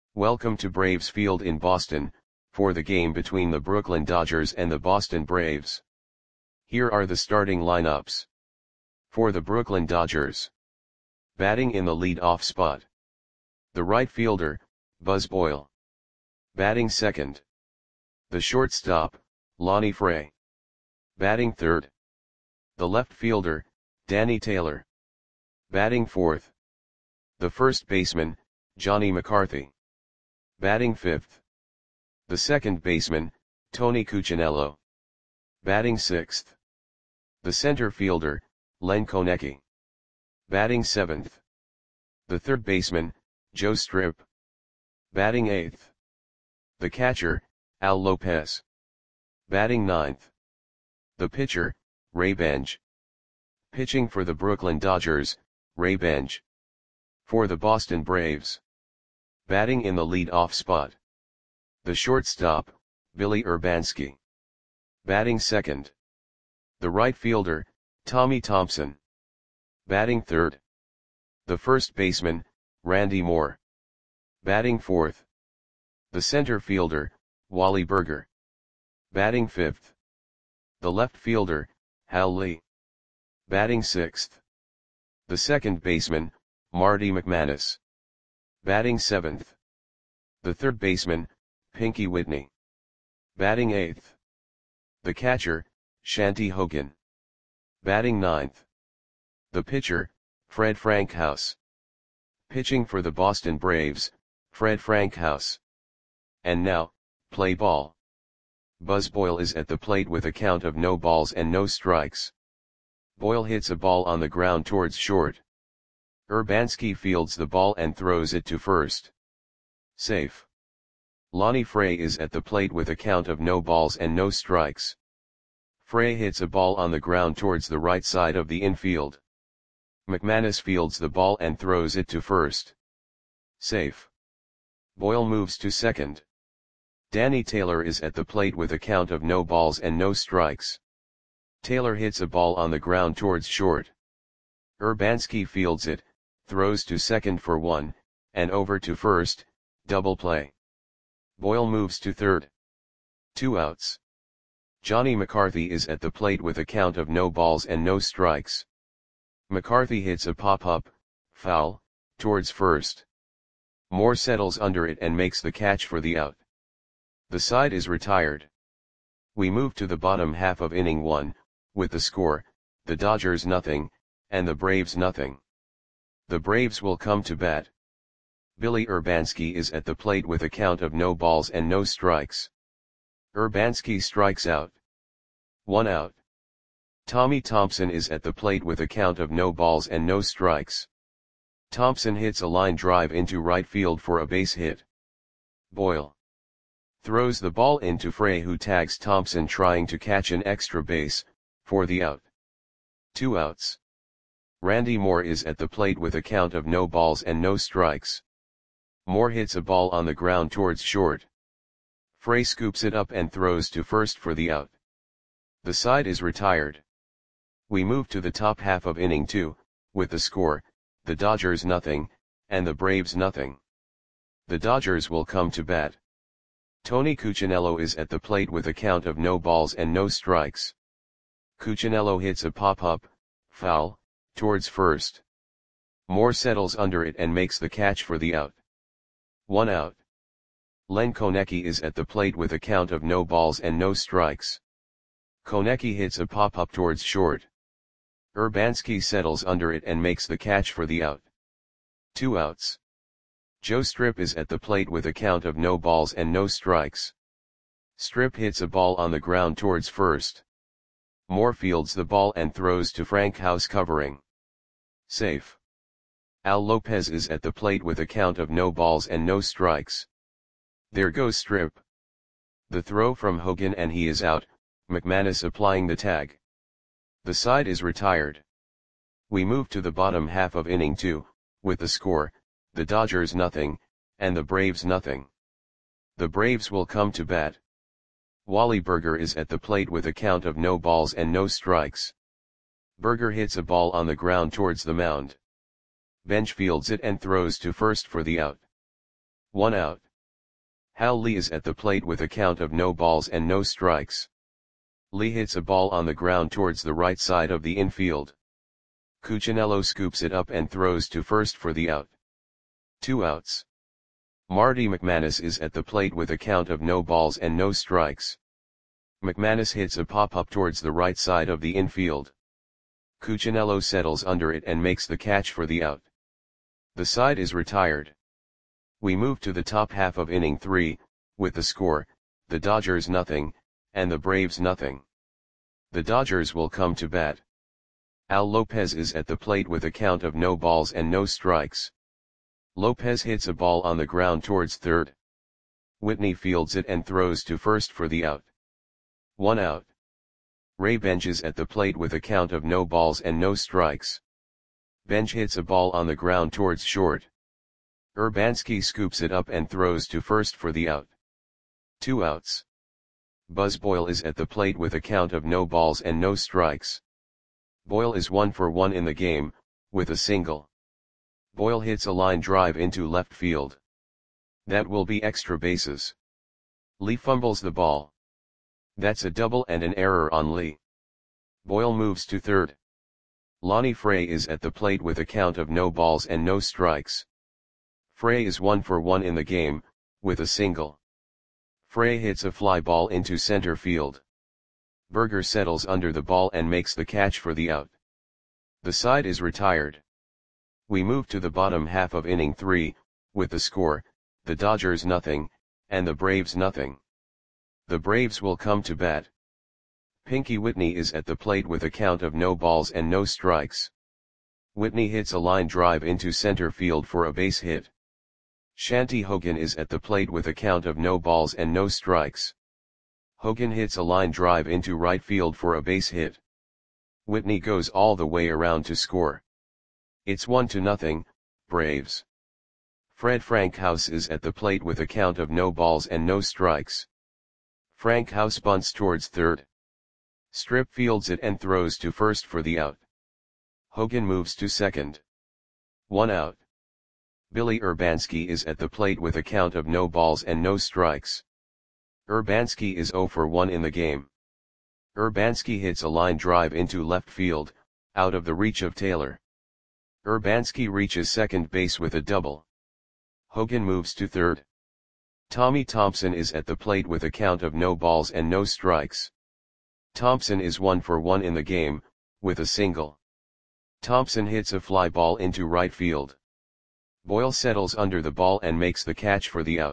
Welcome to Braves Field in Boston, for the game between the Brooklyn Dodgers and the Boston Braves. Here are the starting lineups. For the Brooklyn Dodgers. Batting in the lead-off spot. The right fielder, Buzz Boyle. Batting second. The shortstop, Lonnie Fray. Batting third. The left fielder, Danny Taylor. Batting fourth. The first baseman, Johnny McCarthy. Batting fifth. The second baseman, Tony Cuccinello. Batting sixth. The center fielder, Len Konecki. Batting seventh. The third baseman, Joe Strip. Batting eighth. The catcher, Al Lopez. Batting ninth. The pitcher, Ray Benj. Pitching for the Brooklyn Dodgers, Ray Benj. For the Boston Braves. Batting in the lead-off spot. The shortstop, Billy Urbanski. Batting second. The right fielder, Tommy Thompson. Batting third. The first baseman, Randy Moore. Batting fourth. The center fielder, Wally Burger. Batting fifth. The left fielder, Hal Lee. Batting sixth. The second baseman, Marty McManus. Batting seventh. The third baseman, Pinky Whitney. Batting eighth. The catcher, Shanty Hogan. Batting ninth. The pitcher, Fred Frankhouse. Pitching for the Boston Braves, Fred Frankhouse. And now, play ball. Buzz Boyle is at the plate with a count of no balls and no strikes. Boyle hits a ball on the ground towards short. Urbanski fields the ball and throws it to first. Safe. Lonnie Fray is at the plate with a count of no balls and no strikes. Fray hits a ball on the ground towards the right side of the infield. McManus fields the ball and throws it to first. Safe. Boyle moves to second. Danny Taylor is at the plate with a count of no balls and no strikes. Taylor hits a ball on the ground towards short. Urbanski fields it, throws to second for one, and over to first, double play. Boyle moves to third. 2 outs. Johnny McCarthy is at the plate with a count of no balls and no strikes. McCarthy hits a pop-up, foul, towards first. Moore settles under it and makes the catch for the out. The side is retired. We move to the bottom half of inning 1, with the score, the Dodgers nothing, and the Braves nothing. The Braves will come to bat. Billy Urbanski is at the plate with a count of no balls and no strikes. Urbanski strikes out. 1 out. Tommy Thompson is at the plate with a count of no balls and no strikes. Thompson hits a line drive into right field for a base hit. Boyle throws the ball into Fray, who tags Thompson trying to catch an extra base, for the out. 2 outs. Randy Moore is at the plate with a count of no balls and no strikes. Moore hits a ball on the ground towards short. Fray scoops it up and throws to first for the out. The side is retired. We move to the top half of inning 2, with the score, the Dodgers nothing, and the Braves nothing. The Dodgers will come to bat. Tony Cuccinello is at the plate with a count of no balls and no strikes. Cuccinello hits a pop-up, foul, towards first. Moore settles under it and makes the catch for the out. 1 out. Len Konecki is at the plate with a count of no balls and no strikes. Konecki hits a pop-up towards short. Urbanski settles under it and makes the catch for the out. 2 outs. Joe Strip is at the plate with a count of no balls and no strikes. Strip hits a ball on the ground towards first. Moore fields the ball and throws to Frankhouse covering. Safe. Al Lopez is at the plate with a count of no balls and no strikes. There goes Strip. The throw from Hogan and he is out, McManus applying the tag. The side is retired. We move to the bottom half of inning 2, with the score, the Dodgers nothing, and the Braves nothing. The Braves will come to bat. Wally Burger is at the plate with a count of no balls and no strikes. Burger hits a ball on the ground towards the mound. Bench fields it and throws to first for the out. 1 out. Hal Lee is at the plate with a count of no balls and no strikes. Lee hits a ball on the ground towards the right side of the infield. Cuccinello scoops it up and throws to first for the out. 2 outs. Marty McManus is at the plate with a count of no balls and no strikes. McManus hits a pop-up towards the right side of the infield. Cuccinello settles under it and makes the catch for the out. The side is retired. We move to the top half of inning 3, with the score, the Dodgers nothing, and the Braves nothing. The Dodgers will come to bat. Al Lopez is at the plate with a count of no balls and no strikes. Lopez hits a ball on the ground towards third. Whitney fields it and throws to first for the out. 1 out. Ray Benj is at the plate with a count of no balls and no strikes. Benj hits a ball on the ground towards short. Urbanski scoops it up and throws to first for the out. 2 outs. Buzz Boyle is at the plate with a count of no balls and no strikes. Boyle is 1 for 1 in the game, with a single. Boyle hits a line drive into left field. That will be extra bases. Lee fumbles the ball. That's a double and an error on Lee. Boyle moves to third. Lonnie Frey is at the plate with a count of no balls and no strikes. Frey is 1 for 1 in the game, with a single. Frey hits a fly ball into center field. Berger settles under the ball and makes the catch for the out. The side is retired. We move to the bottom half of inning 3, with the score, the Dodgers nothing, and the Braves nothing. The Braves will come to bat. Pinky Whitney is at the plate with a count of no balls and no strikes. Whitney hits a line drive into center field for a base hit. Shanty Hogan is at the plate with a count of no balls and no strikes. Hogan hits a line drive into right field for a base hit. Whitney goes all the way around to score. It's 1-0, Braves. Fred Frankhouse is at the plate with a count of no balls and no strikes. Frankhouse bunts towards third. Strip fields it and throws to first for the out. Hogan moves to second. 1 out. Billy Urbanski is at the plate with a count of no balls and no strikes. Urbanski is 0 for 1 in the game. Urbanski hits a line drive into left field, out of the reach of Taylor. Urbanski reaches second base with a double. Hogan moves to third. Tommy Thompson is at the plate with a count of no balls and no strikes. Thompson is 1 for 1 in the game, with a single. Thompson hits a fly ball into right field. Boyle settles under the ball and makes the catch for the out.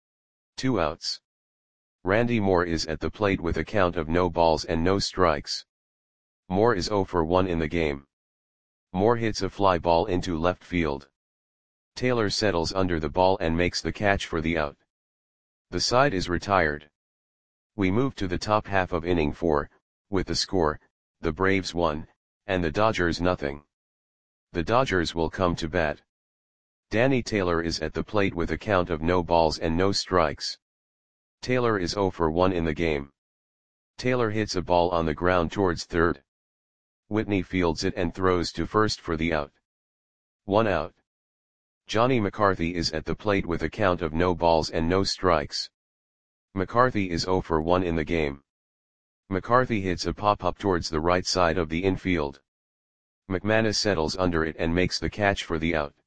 2 outs. Randy Moore is at the plate with a count of no balls and no strikes. Moore is 0 for 1 in the game. Moore hits a fly ball into left field. Taylor settles under the ball and makes the catch for the out. The side is retired. We move to the top half of inning 4, with the score, the Braves 1, and the Dodgers nothing. The Dodgers will come to bat. Danny Taylor is at the plate with a count of no balls and no strikes. Taylor is 0 for 1 in the game. Taylor hits a ball on the ground towards third. Whitney fields it and throws to first for the out. 1 out. Johnny McCarthy is at the plate with a count of no balls and no strikes. McCarthy is 0 for 1 in the game. McCarthy hits a pop-up towards the right side of the infield. McManus settles under it and makes the catch for the out.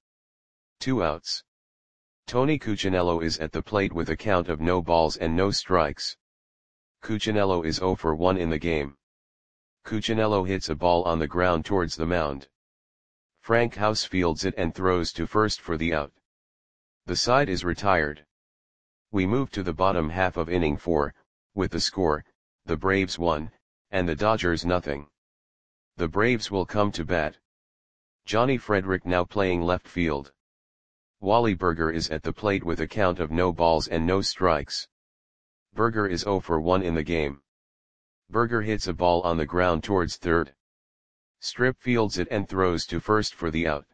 2 outs. Tony Cuccinello is at the plate with a count of no balls and no strikes. Cuccinello is 0 for 1 in the game. Cuccinello hits a ball on the ground towards the mound. Frankhouse fields it and throws to first for the out. The side is retired. We move to the bottom half of inning 4, with the score, the Braves 1, and the Dodgers nothing. The Braves will come to bat. Johnny Frederick now playing left field. Wally Berger is at the plate with a count of no balls and no strikes. Berger is 0 for 1 in the game. Berger hits a ball on the ground towards third. Strip fields it and throws to first for the out.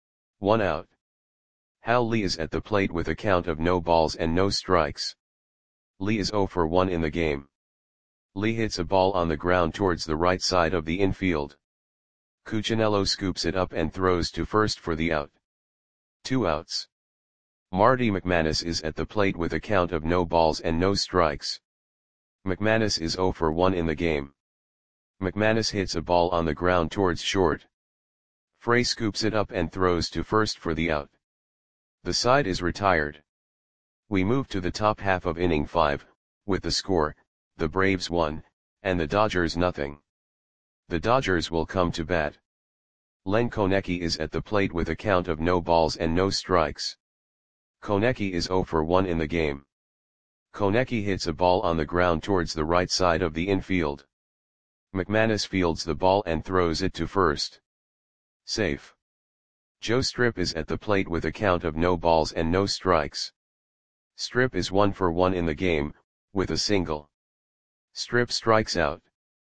1 out. Hal Lee is at the plate with a count of no balls and no strikes. Lee is 0 for 1 in the game. Lee hits a ball on the ground towards the right side of the infield. Cuccinello scoops it up and throws to first for the out. 2 outs. Marty McManus is at the plate with a count of no balls and no strikes. McManus is 0 for 1 in the game. McManus hits a ball on the ground towards short. Frey scoops it up and throws to first for the out. The side is retired. We move to the top half of inning 5, with the score, the Braves 1, and the Dodgers nothing. The Dodgers will come to bat. Len Konecki is at the plate with a count of no balls and no strikes. Konecki is 0 for 1 in the game. Konecki hits a ball on the ground towards the right side of the infield. McManus fields the ball and throws it to first. Safe. Joe Strip is at the plate with a count of no balls and no strikes. Strip is 1 for 1 in the game, with a single. Strip strikes out.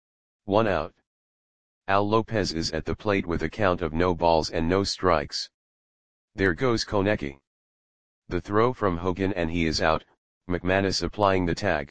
1 out. Al Lopez is at the plate with a count of no balls and no strikes. There goes Konecki. The throw from Hogan and he is out, McManus applying the tag.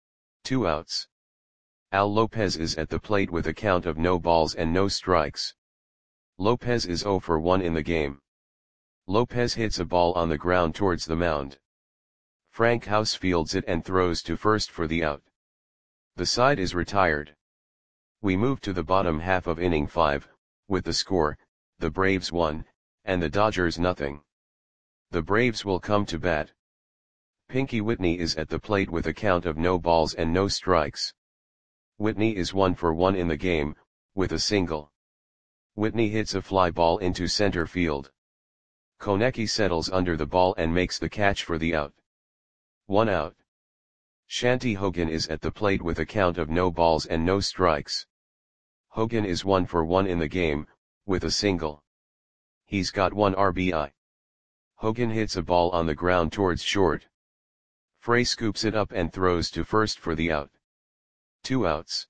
2 outs. Al Lopez is at the plate with a count of no balls and no strikes. Lopez is 0 for 1 in the game. Lopez hits a ball on the ground towards the mound. Frank House fields it and throws to first for the out. The side is retired. We move to the bottom half of inning 5, with the score, the Braves 1, and the Dodgers nothing. The Braves will come to bat. Pinky Whitney is at the plate with a count of no balls and no strikes. Whitney is 1 for 1 in the game, with a single. Whitney hits a fly ball into center field. Konecki settles under the ball and makes the catch for the out. 1 out. Shanty Hogan is at the plate with a count of no balls and no strikes. Hogan is 1 for 1 in the game, with a single. He's got 1 RBI. Hogan hits a ball on the ground towards short. Frey scoops it up and throws to first for the out. 2 outs.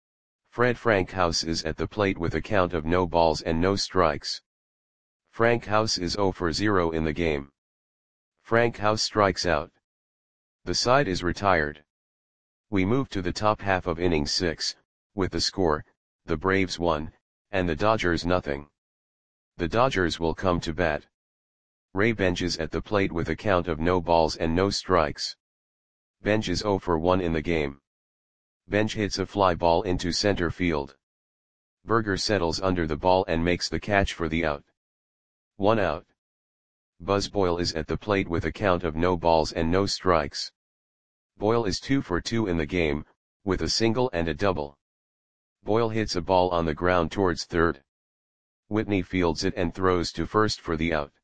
Frank House is at the plate with a count of no balls and no strikes. Frank House is 0 for 0 in the game. Frank House strikes out. The side is retired. We move to the top half of inning 6, with the score, the Braves 1, and the Dodgers nothing. The Dodgers will come to bat. Ray Bench is at the plate with a count of no balls and no strikes. Bench is 0 for 1 in the game. Bench hits a fly ball into center field. Berger settles under the ball and makes the catch for the out. 1 out. Buzz Boyle is at the plate with a count of no balls and no strikes. Boyle is 2 for 2 in the game, with a single and a double. Boyle hits a ball on the ground towards third. Whitney fields it and throws to first for the out.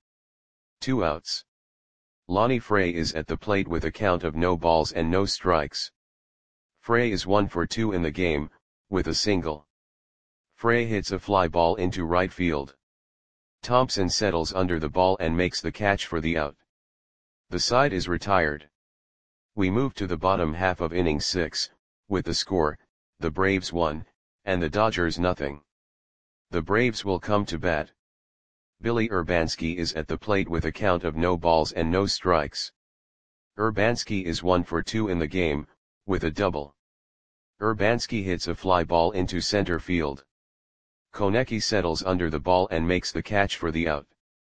2 outs. Lonnie Frey is at the plate with a count of no balls and no strikes. Frey is 1 for 2 in the game, with a single. Frey hits a fly ball into right field. Thompson settles under the ball and makes the catch for the out. The side is retired. We move to the bottom half of inning 6, with the score, the Braves 1, and the Dodgers nothing. The Braves will come to bat. Billy Urbanski is at the plate with a count of no balls and no strikes. Urbanski is 1 for 2 in the game, with a double. Urbanski hits a fly ball into center field. Konecki settles under the ball and makes the catch for the out.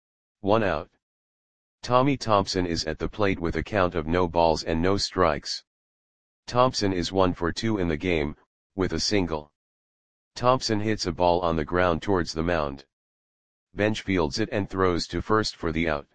1 out. Tommy Thompson is at the plate with a count of no balls and no strikes. Thompson is 1 for 2 in the game, with a single. Thompson hits a ball on the ground towards the mound. Bench fields it and throws to first for the out.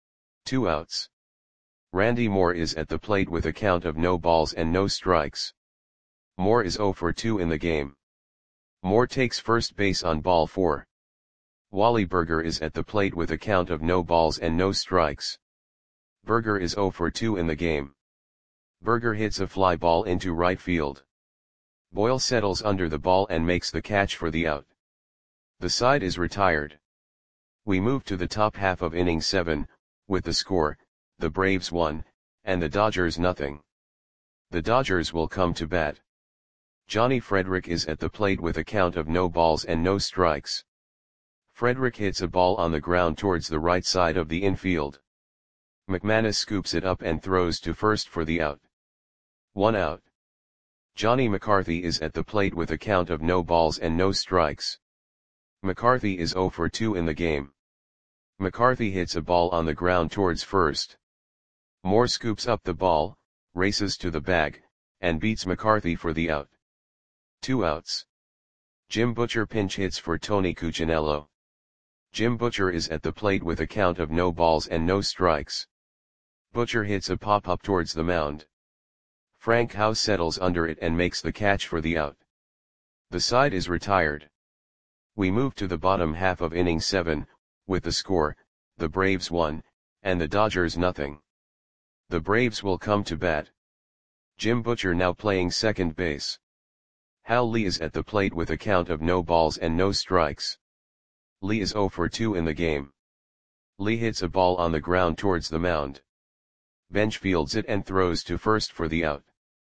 2 outs. Randy Moore is at the plate with a count of no balls and no strikes. Moore is 0 for 2 in the game. Moore takes first base on ball 4. Wally Berger is at the plate with a count of no balls and no strikes. Berger is 0 for 2 in the game. Berger hits a fly ball into right field. Boyle settles under the ball and makes the catch for the out. The side is retired. We move to the top half of inning 7, with the score, the Braves 1, and the Dodgers nothing. The Dodgers will come to bat. Johnny Frederick is at the plate with a count of no balls and no strikes. Frederick hits a ball on the ground towards the right side of the infield. McManus scoops it up and throws to first for the out. 1 out. Johnny McCarthy is at the plate with a count of no balls and no strikes. McCarthy is 0 for 2 in the game. McCarthy hits a ball on the ground towards first. Moore scoops up the ball, races to the bag, and beats McCarthy for the out. 2 outs. Jim Butcher pinch hits for Tony Cuccinello. Jim Butcher is at the plate with a count of no balls and no strikes. Butcher hits a pop-up towards the mound. Frank House settles under it and makes the catch for the out. The side is retired. We move to the bottom half of inning 7, with the score, the Braves 1, and the Dodgers nothing. The Braves will come to bat. Jim Butcher now playing second base. Hal Lee is at the plate with a count of no balls and no strikes. Lee is 0 for 2 in the game. Lee hits a ball on the ground towards the mound. Bench fields it and throws to first for the out.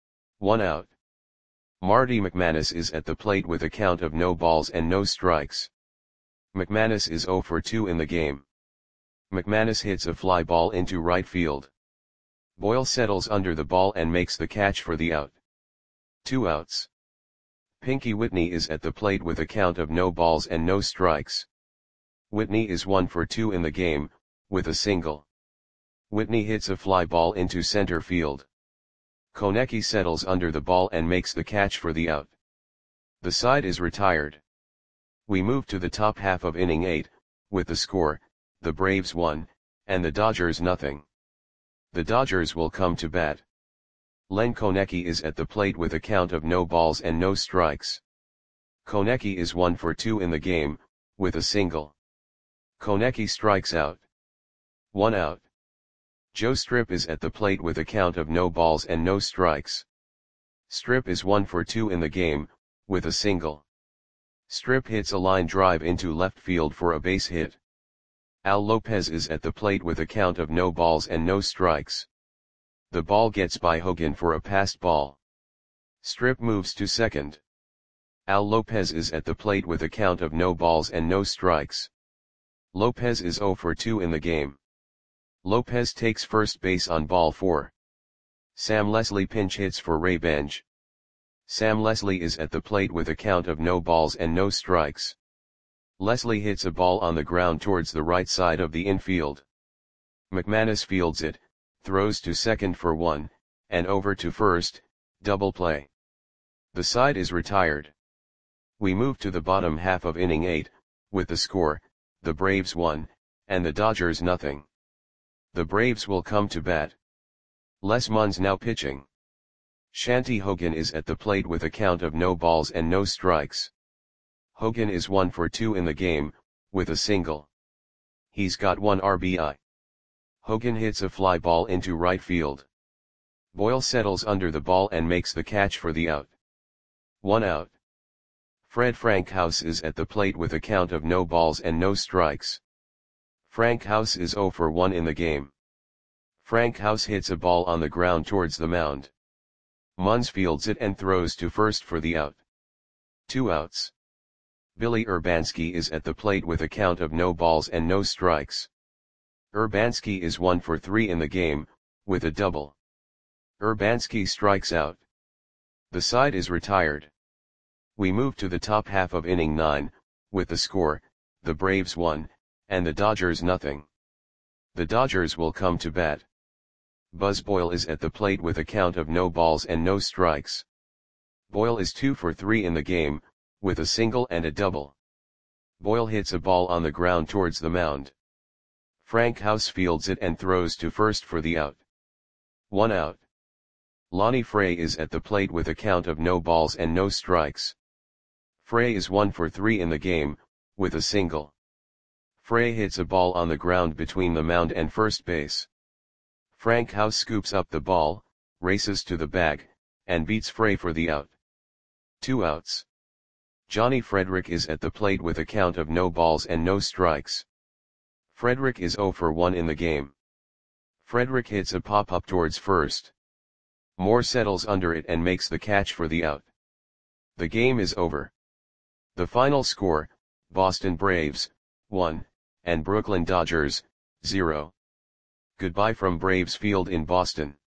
1 out. Marty McManus is at the plate with a count of no balls and no strikes. McManus is 0 for 2 in the game. McManus hits a fly ball into right field. Boyle settles under the ball and makes the catch for the out. 2 outs. Pinky Whitney is at the plate with a count of no balls and no strikes. Whitney is 1 for 2 in the game, with a single. Whitney hits a fly ball into center field. Konecki settles under the ball and makes the catch for the out. The side is retired. We move to the top half of inning 8, with the score, the Braves 1, and the Dodgers nothing. The Dodgers will come to bat. Len Konecki is at the plate with a count of no balls and no strikes. Konecki is 1 for 2 in the game, with a single. Konecki strikes out. 1 out. Joe Strip is at the plate with a count of no balls and no strikes. Strip is 1 for 2 in the game, with a single. Strip hits a line drive into left field for a base hit. Al Lopez is at the plate with a count of no balls and no strikes. The ball gets by Hogan for a passed ball. Strip moves to second. Al Lopez is at the plate with a count of no balls and no strikes. Lopez is 0 for 2 in the game. Lopez takes first base on ball 4. Sam Leslie pinch hits for Ray Benj. Sam Leslie is at the plate with a count of no balls and no strikes. Leslie hits a ball on the ground towards the right side of the infield. McManus fields it, throws to second for 1, and over to first, double play. The side is retired. We move to the bottom half of inning 8, with the score, the Braves 1, and the Dodgers nothing. The Braves will come to bat. Les Munns now pitching. Shanty Hogan is at the plate with a count of no balls and no strikes. Hogan is 1 for 2 in the game, with a single. He's got 1 RBI. Hogan hits a fly ball into right field. Boyle settles under the ball and makes the catch for the out. 1 out. Frank House is at the plate with a count of no balls and no strikes. Frank House is 0 for 1 in the game. Frank House hits a ball on the ground towards the mound. Munns fields it and throws to first for the out. 2 outs. Billy Urbanski is at the plate with a count of no balls and no strikes. Urbanski is 1 for 3 in the game, with a double. Urbanski strikes out. The side is retired. We move to the top half of inning 9, with the score, the Braves 1, and the Dodgers nothing. The Dodgers will come to bat. Buzz Boyle is at the plate with a count of no balls and no strikes. Boyle is 2 for 3 in the game, with a single and a double. Boyle hits a ball on the ground towards the mound. Frank House fields it and throws to first for the out. 1 out. Lonnie Frey is at the plate with a count of no balls and no strikes. Frey is 1 for 3 in the game, with a single. Frey hits a ball on the ground between the mound and first base. Frank House scoops up the ball, races to the bag, and beats Frey for the out. 2 outs. Johnny Frederick is at the plate with a count of no balls and no strikes. Frederick is 0 for 1 in the game. Frederick hits a pop-up towards first. Moore settles under it and makes the catch for the out. The game is over. The final score, Boston Braves, 1, and Brooklyn Dodgers, 0. Goodbye from Braves Field in Boston.